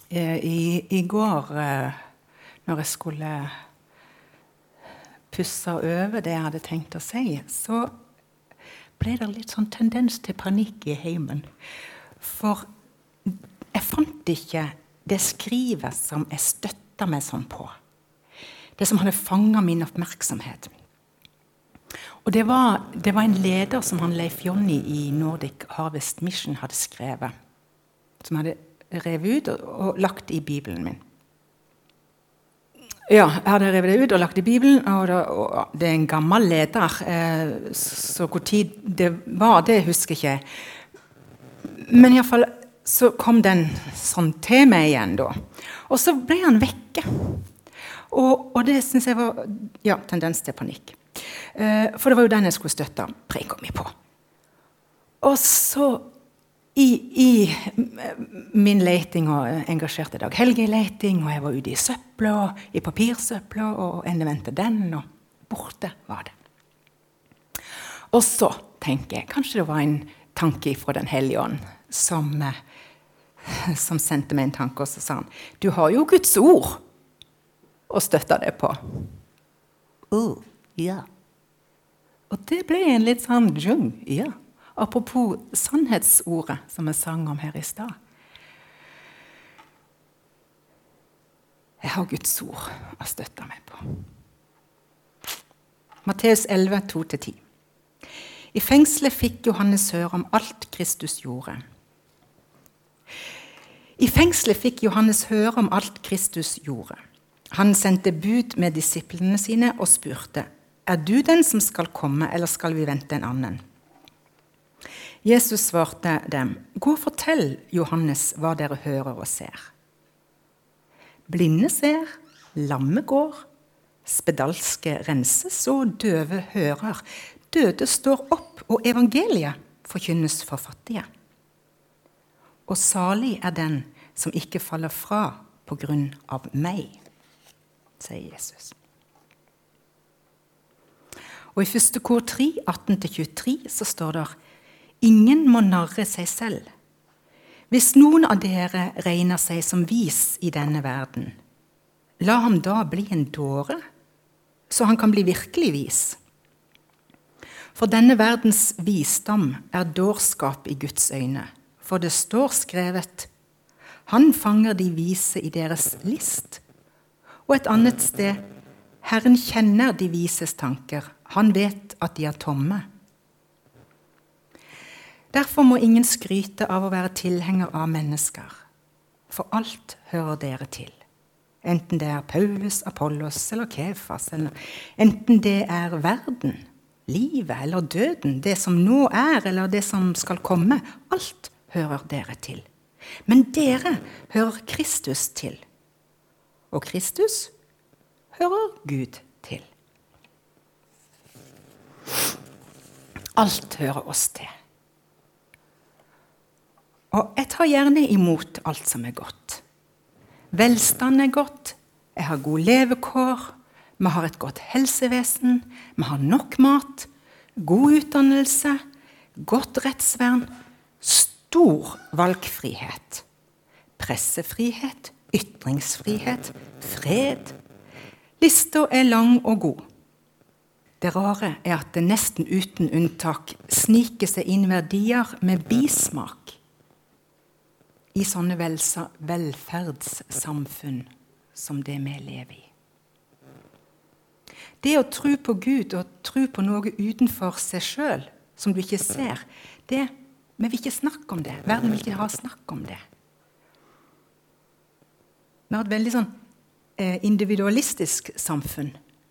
I går, når jeg skulle pusse over det jeg hadde tenkt å si, så ble det litt sånn tendens til panikk i heimen. For jeg fant ikke det skrivet som jeg støttet meg sånn på. Det som hadde fanget min oppmerksomhet. Og det var en leder som han Leif Jonny i Nordic Harvest Mission hadde skrevet, som hadde revet ut og lagt i Bibelen min. Ja, jeg hadde revet det ut og lagt i Bibelen, og det en gammel leder, så hvor tid det var, det husker ikke jeg. Men i hvert fall så kom den sånn til meg igjen da. Og så ble han vekke. Og det synes jeg var, ja, tendens til panikk. For det var jo den jeg skulle støtte preken min på. Og så i min leting og engasjerte Dag Helge i leting, og jeg var ute i søppla, i papirsøppla, og endevendte den, og borte var det. Og så tenker jeg, kanskje det var en tanke fra Den hellige ånd, som sendte meg en tanke, og så sa han, du har jo Guds ord å støtte det på. Ja. Og det ble en litt sånn ja. Apropos sannhetsordet som jeg sang om her i stad. Jeg har Guds ord å støtte meg på. Matteus 11, 2-10. I fengselet fikk Johannes høre om alt Kristus gjorde. I fengselet fikk Johannes høre om alt Kristus gjorde. Han sendte bud med disiplene sine og spurte, er du den som skal komme, eller skal vi vente en annen? Jesus svarte dem, gå og fortell Johannes hva dere hører og ser. Blinde ser, lamme går, spedalske renses og døve hører. Døde står opp, og evangeliet forkynnes for fattige. Og salig er den som ikke faller fra på grunn av meg, sier Jesus. Og i 1. kor 3, 18-23, så står det, ingen må narre seg selv. Hvis noen av dere regner seg som vis i denne verden, la ham da bli en dåre, så han kan bli virkelig vis. For denne verdens visdom er dårskap i Guds øyne, for det står skrevet, han fanger de vise i deres list. Og et annet sted, Herren kjenner de vises tanker, han vet at de er tomme. Derfor må ingen skryte av å være tilhenger av mennesker, for alt hører dere til. Enten det er Paulus, Apollos eller Kefas, eller enten det er verden, livet eller døden, det som nå er eller det som skal komme, alt hører dere til. Men dere hører Kristus til, og Kristus hører Gud til. Alt hører oss til. Og jeg tar gjerne imot alt som er godt. Velstand er godt, jeg har god levekår, vi har et godt helsevesen, vi har nok mat, god utdannelse, godt rettsvern, stor valgfrihet, pressefrihet, ytringsfrihet, fred. Lista er lang og god. Det rare er at det nesten uten unntak sniker seg inn verdier med bismak i sånne velferdssamfunn som det vi lever i. Det å tro på Gud og tro på noe utenfor seg selv, som du ikke ser, vi vil ikke snakke om det. Verden vil ikke ha snakk om det. Vi har et veldig sånn individualistisk samfunn.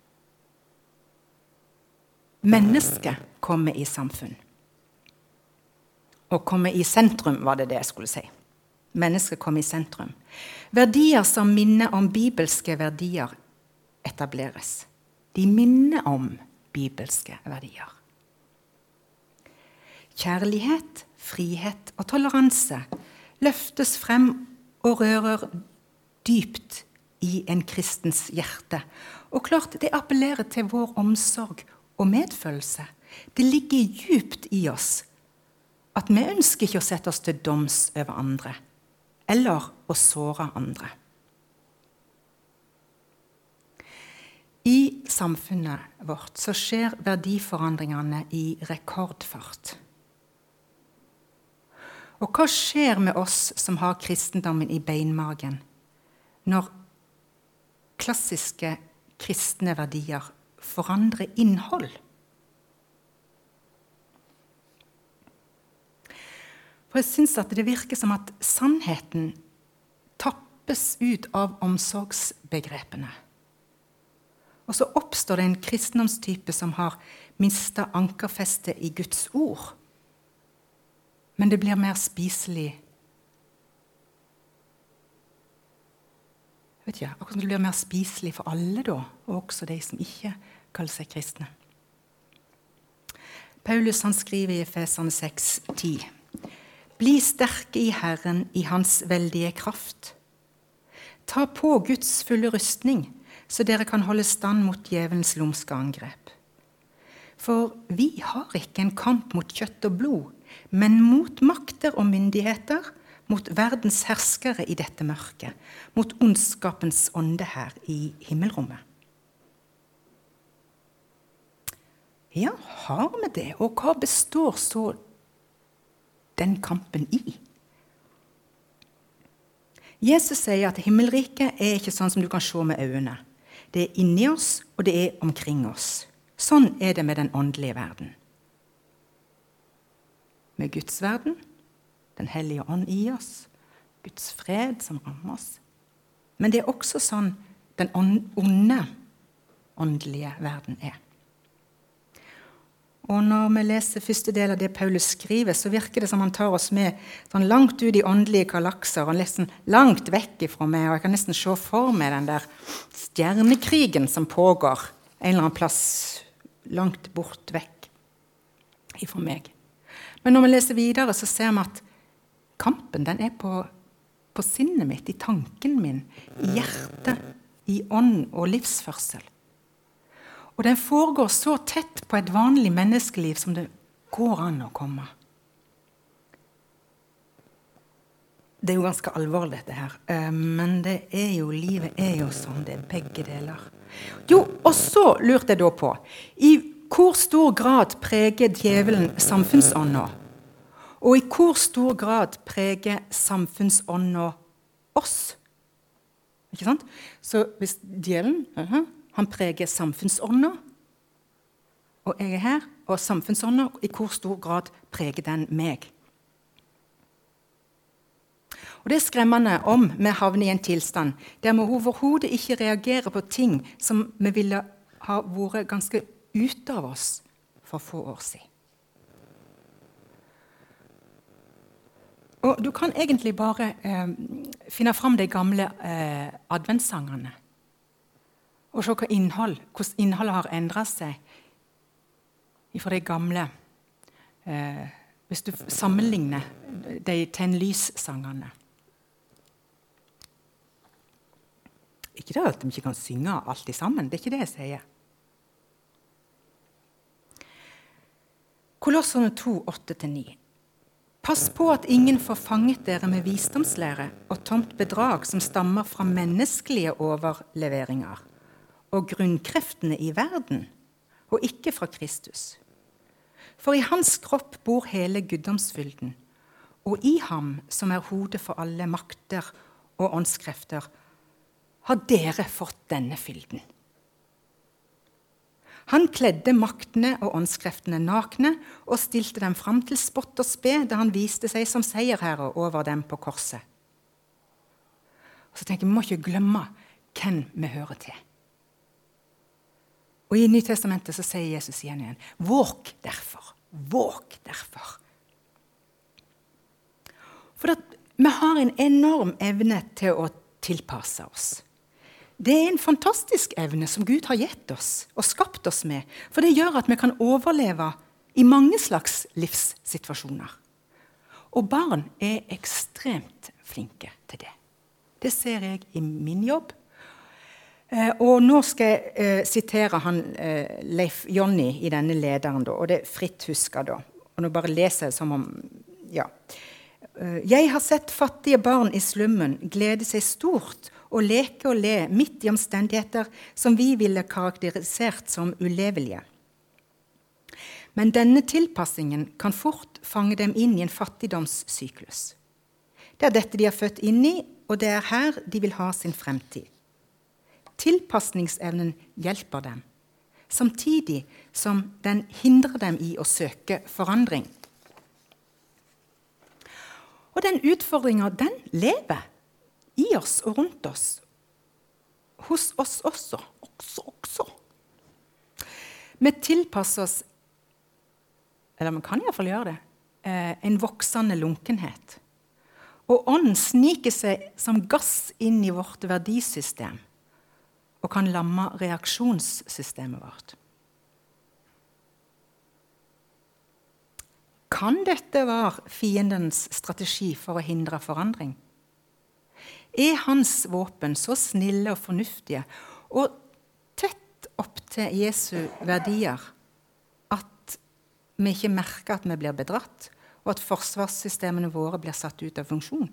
Mennesket kommer i samfunn. Og kommer i sentrum, var det jeg skulle si. Mennesket kommer i sentrum. Verdier som minner om bibelske verdier etableres. De minner om bibelske verdier. Kjærlighet, frihet og toleranse løftes frem og rører dypt i en kristens hjerte. Og klart, det appellerer til vår omsorg og medfølelse. Det ligger djupt i oss at vi ønsker ikke å sette oss til doms over andre, eller å såre andre. I samfunnet vårt så skjer verdiforandringene i rekordfart. Og hva skjer med oss som har kristendommen i beinmagen, når klassiske kristne verdier forandrer innhold? For jeg synes at det virker som at sannheten tappes ut av omsorgsbegrepene. Og så oppstår det en kristendomstype som har mistet ankerfestet i Guds ord. Men det blir mer spiselig. Jeg vet ikke, akkurat som det blir mer spiselig for alle da, og også de som ikke kaller seg kristne. Paulus han skriver i Efeserne 6:10. Bli sterke i Herren i hans veldige kraft. Ta på Guds fulle rustning, så dere kan holde stand mot djevelens lumske angrep. For vi har ikke en kamp mot kjøtt og blod, men mot makter og myndigheter, mot verdens herskere i dette mørket, mot ondskapens ånde her i himmelrommet. Ja, har vi det? Og hva består så den kampen i? Jesus sier at himmelriket er ikke sånn som du kan se med øynene. Det er inni oss, og det er omkring oss. Sånn er det med den åndelige verden. Med Guds verden, den hellige ånd i oss, Guds fred som rammer oss. Men det er også sånn den onde åndelige verden er. Og når vi leser første del av det Paulus skriver, så virker det som han tar oss med sånn langt ut i åndelige galakser, og nesten langt vekk ifra meg, og jeg kan nesten se for meg den der stjernekrigen som pågår en eller annen plass langt bort vekk ifra meg. Men når vi leser videre, så ser vi at kampen den er på sinnet mitt, i tanken min, i hjertet, i ånd og livsførsel. Og den foregår så tett på et vanlig menneskeliv som det går an å komme. Det er jo ganske alvorlig dette her, men det er jo, livet er jo sånn, det er begge deler. Jo, og så lurte jeg da på, i hvor stor grad preger djevelen samfunnsånda? Og i hvor stor grad preger samfunnsånda oss? Ikke sant? Så hvis djevelen, han preger samfunnsånda, og jeg er her, og samfunnsånda, i hvor stor grad preger den meg? Og det er skremmende om vi havner i en tilstand der vi overhodet ikke reagerer på ting som vi ville ha vært ganske ute av oss for få år siden. Og du kan egentlig bare finne fram de gamle adventssangene og se hvordan innholdet har endret seg fra de gamle. Hvis du sammenligner de tenn-lys-sangene. Ikke det at de ikke kan synge alt sammen, det er ikke det jeg sier. Kolosserne 2, 8-9. Pass på at ingen får fanget dere med visdomslære og tomt bedrag som stammer fra menneskelige overleveringer og grunnkreftene i verden, og ikke fra Kristus. For i hans kropp bor hele guddomsfylden, og i ham, som er hodet for alle makter og åndskrefter, har dere fått denne fylden. Han kledde maktene og åndskreftene nakne og stilte dem fram til spott og spe da han viste seg som seierherre over dem på korset. Og så tenker vi må ikke glemme hvem vi hører til. Og i Nytestamentet så sier Jesus igjen, våg derfor, våg derfor. For at vi har en enorm evne til å tilpasse oss. Det er en fantastisk evne som Gud har gitt oss og skapt oss med, for det gjør at vi kan overleve i mange slags livssituasjoner. Og barn er ekstremt flinke til det. Det ser jeg i min jobb. Og nå skal jeg sitere han, Leif Jonny i denne lederen, da, og det er fritt huska da. Og nå bare leser jeg som om, ja. Jeg har sett fattige barn i slummen glede seg stort og leke og le midt i omstendigheter som vi ville karakterisert som ulevelige. Men denne tilpassingen kan fort fange dem inn i en fattigdomssyklus. Det er dette de er født inn i, og det er her de vil ha sin fremtid. Tilpasningsevnen hjelper dem, samtidig som den hindrer dem i å søke forandring. Og den utfordringen, den lever i oss og rundt oss. Hos oss også. Vi tilpasser oss, eller man kan i hvert fall gjøre det, en voksende lunkenhet. Og ånden sniker seg som gass inn i vårt verdisystem og kan lamme reaksjonssystemet vårt. Kan dette være fiendens strategi for å hindre forandring? Er hans våpen så snille og fornuftige og tett opp til Jesu verdier at vi ikke merker at vi blir bedratt, og at forsvarssystemene våre blir satt ut av funksjon?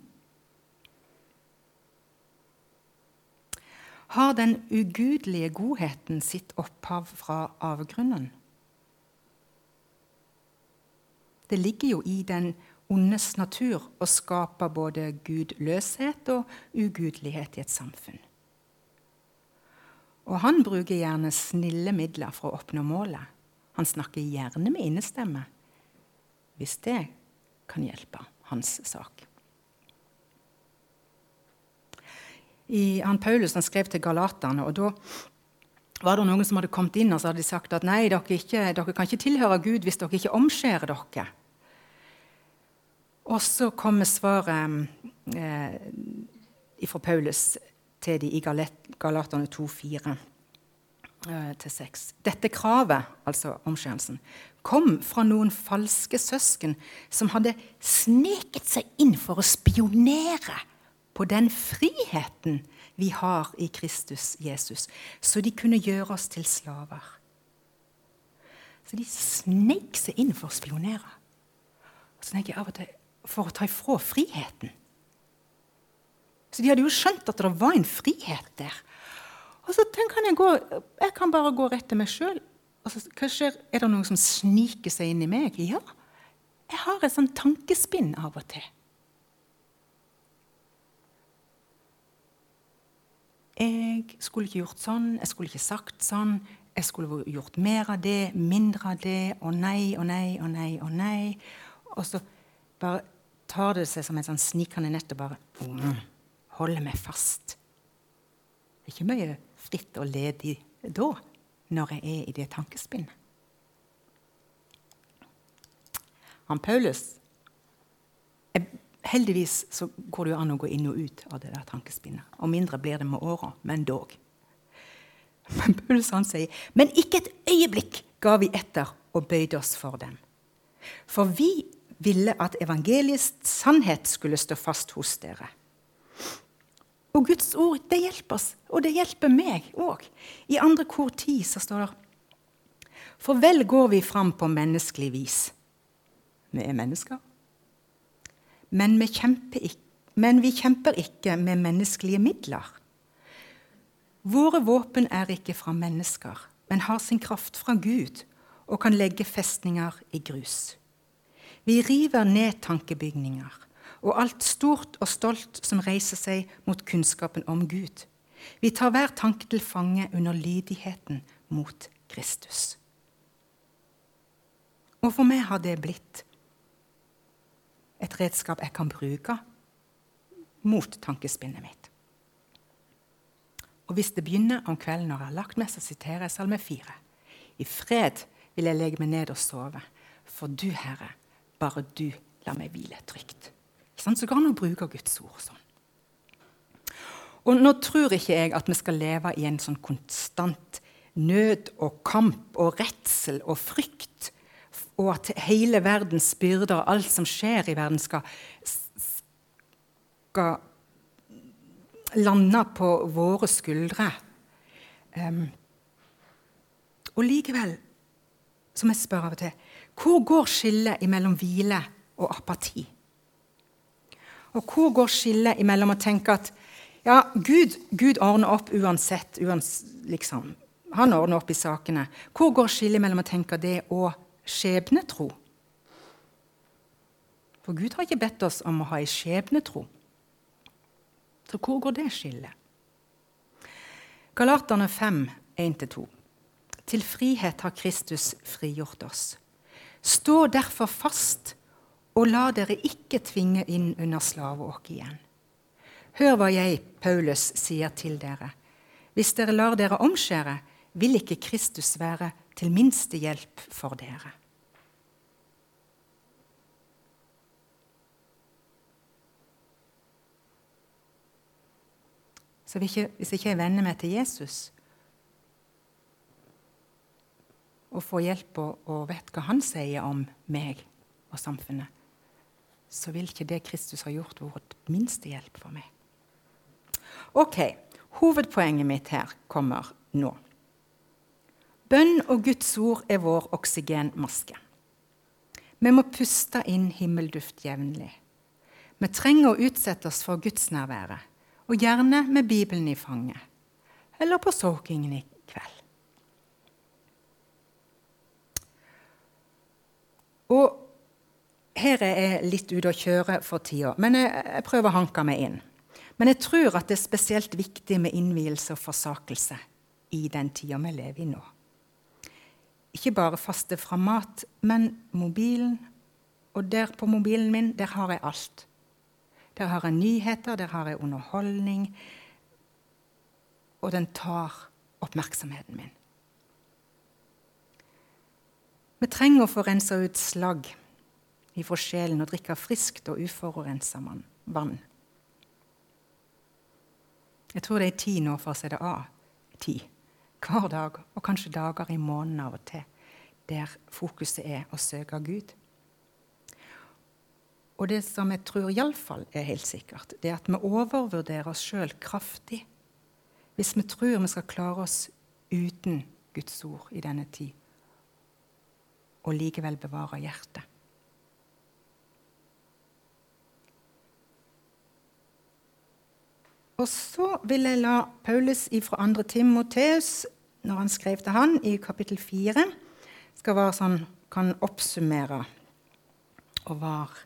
Har den ugudelige godheten sitt opphav fra avgrunnen? Det ligger jo i den ondes natur å skape både gudløshet og ugudelighet i et samfunn. Og han bruker gjerne snille midler for å oppnå målet. Han snakker gjerne med innestemme, hvis det kan hjelpe hans sak. Paulus skrev til Galaterne, og da var det noen som hadde kommet inn og så hadde de sagt at nei, dere kan ikke tilhøre Gud hvis dere ikke omskjærer dere. Og så kommer svaret fra Paulus til de i Galaterne 2:4-6. Dette kravet, altså omskjærelsen, kom fra noen falske søsken som hadde sneket seg inn for å spionere på den friheten vi har i Kristus Jesus, så de kunne gjøre oss til slaver. Så de snek seg inn for å spionere. Og så tenker jeg av og til, for å ta ifra friheten. Så de hadde jo skjønt at det var en frihet der. Og så tenker jeg kan bare gå rett til meg selv. Og så, hva skjer? Er det noen som sniker seg inn i meg? Ja, jeg har et sånn tankespinn av og til. Jeg skulle ikke gjort sånn, jeg skulle ikke sagt sånn, jeg skulle gjort mer av det, mindre av det, og nei, og nei, og nei, og nei. Og så bare tar det seg som en sånn snikende nett og bare holder meg fast. Det er ikke mye fritt og ledig da, når jeg er i det tankespinnet. Paulus, heldigvis så går det jo an å gå inn og ut av det der tankespinnet. Og mindre blir det med årene, men dog. Men Paulus han sier, men ikke et øyeblikk ga vi etter og bøyde oss for dem. For vi ville at evangeliets sannhet skulle stå fast hos dere. Og Guds ord, det hjelper oss, og det hjelper meg også. I 2. kor 10 så står det, for vel går vi fram på menneskelig vis. Vi er mennesker. Men vi kjemper ikke med menneskelige midler. Våre våpen er ikke fra mennesker, men har sin kraft fra Gud og kan legge festninger i grus. Vi river ned tankebygninger og alt stort og stolt som reiser seg mot kunnskapen om Gud. Vi tar hver tanke til fange under lydigheten mot Kristus. Og for meg har det blitt et redskap jeg kan bruke mot tankespinnet mitt. Og hvis det begynner om kvelden når jeg har lagt meg, så siterer jeg Salme 4. I fred vil jeg legge meg ned og sove, for du, Herre, bare du lar meg hvile trygt. Så kan man bruke Guds ord sånn. Og nå tror ikke jeg at vi skal leve i en sånn konstant nød og kamp og redsel og frykt, og at hele verdens byrder og alt som skjer i verden skal lande på våre skuldre. Og likevel, som jeg spør av og til, hvor går skillet mellom hvile og apati? Og hvor går skillet imellom å tenke at ja, Gud ordner opp uansett liksom. Han ordner opp i sakene. Hvor går skillet mellom å tenke det og skjebnetro? For Gud har ikke bedt oss om å ha en skjebnetro. Så hvor går det skillet? Galaterne 5, 1-2. Til frihet har Kristus frigjort oss. Stå derfor fast, og la dere ikke tvinge inn under slaveåk igjen. Hør hva jeg, Paulus, sier til dere. Hvis dere lar dere omskjære, vil ikke Kristus være til minste hjelp for dere. Så hvis ikke jeg venner meg til Jesus, og får hjelp og vet hva han sier om meg og samfunnet, så vil ikke det Kristus har gjort vært minste hjelp for meg. Ok, hovedpoenget mitt her kommer nå. Bønn og Guds ord er vår oksygenmaske. Vi må puste inn himmelduft jevnlig. Vi trenger å utsette oss for Guds nærvære, og gjerne med Bibelen i fanget, eller på soakingen i kveld. Og her er jeg litt ute å kjøre for tida, men jeg prøver å hanke meg inn. Men jeg tror at det er spesielt viktig med innvielse og forsakelse i den tida vi lever i nå. Ikke bare faste fra mat, men mobilen. Og der på mobilen min, der har jeg alt. Der har jeg nyheter, der har jeg underholdning. Og den tar oppmerksomheten min. Vi trenger å få rensa ut slagg ifra sjelen og drikke friskt og uforurenset vann. Jeg tror det er 10 nå for å se det av. 10. Hver dag, og kanskje dager i måneden av og til, der fokuset er å søke Gud. Og det som jeg tror i alle fall er helt sikkert, det er at vi overvurderer oss selv kraftig hvis vi tror vi skal klare oss uten Guds ord i denne tid, og likevel bevare hjertet. Og så vil jeg la Paulus fra 2. Timoteus, når han skrev til han i kapittel 4, skal være sånn, kan oppsummere og være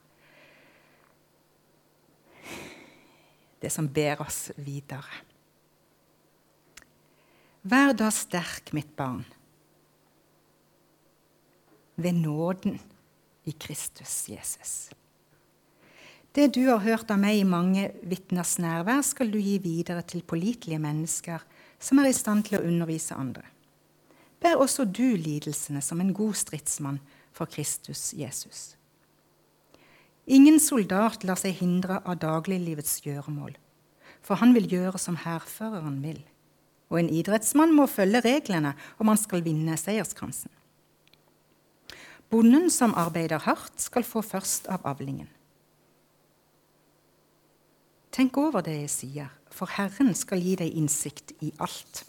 det som ber oss videre. Vær da sterk, mitt barn, ved nåden i Kristus Jesus. Det du har hørt av meg i mange vitners nærvær, skal du gi videre til pålitelige mennesker som er i stand til å undervise andre. Bær også du lidelsene som en god stridsmann for Kristus Jesus. Ingen soldat lar seg hindre av dagliglivets gjøremål, for han vil gjøre som hærføreren vil. Og en idrettsmann må følge reglene om han skal vinne seierskransen. Bonden som arbeider hardt skal få først av avlingen. Tenk over det jeg sier, for Herren skal gi deg innsikt i alt.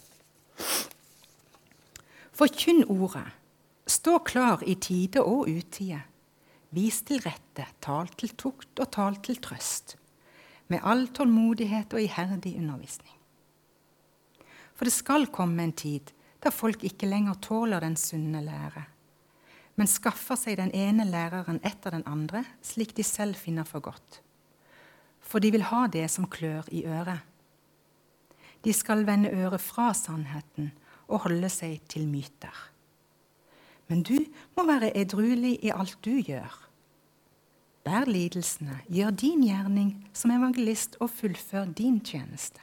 Forkynn ordet, stå klar i tide og utide. Vis til rette, tal til tukt og tal til trøst, med all tålmodighet og iherdig undervisning. For det skal komme en tid da folk ikke lenger tåler den sunne lære, men skaffer seg den ene læreren etter den andre, slik de selv finner for godt. For de vil ha det som klør i øret. De skal vende øret fra sannheten og holde seg til myter. Men du må være edruelig i alt du gjør. Bær lidelsene, gjør din gjerning som evangelist og fullfør din tjeneste.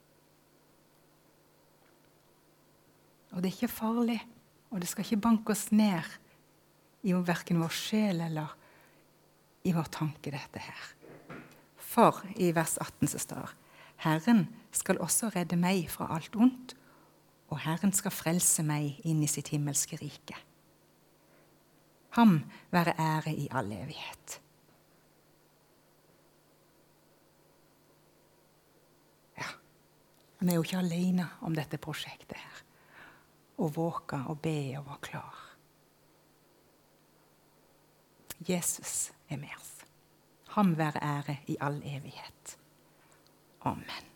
Og det er ikke farlig, og det skal ikke banke oss ned i hverken vår sjel eller i vår tanke dette her. For i vers 18 så står, Herren skal også redde meg fra alt ondt, og Herren skal frelse meg inn i sitt himmelske rike. Ham være ære i all evighet. Ja, vi er jo ikke alene om dette prosjektet her. Å våke og be og være klar. Jesus er med oss. Ham være ære i all evighet. Amen.